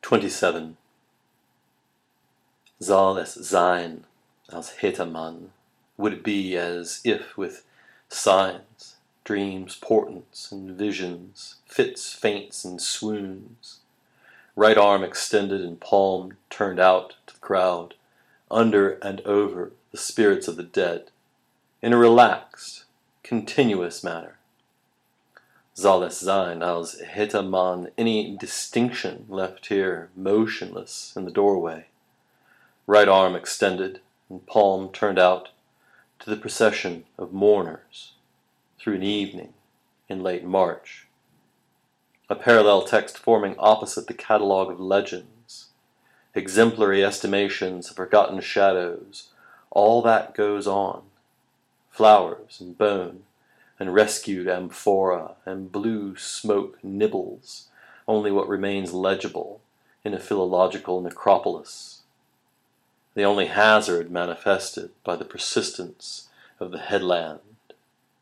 27. Soll es sein, als hätte man, would it be as if with signs, dreams, portents, and visions, fits, faints, and swoons, right arm extended and palm turned out to the crowd, under and over the spirits of the dead, in a relaxed, continuous manner. Soll es sein, als hätte man any distinction left here, motionless in the doorway, right arm extended and palm turned out to the procession of mourners through an evening in late March. A parallel text forming opposite the catalogue of legends, exemplary estimations of forgotten shadows, all that goes on, flowers and bone, and rescued amphora, and blue smoke nibbles only what remains legible in a philological necropolis, the only hazard manifested by the persistence of the headlands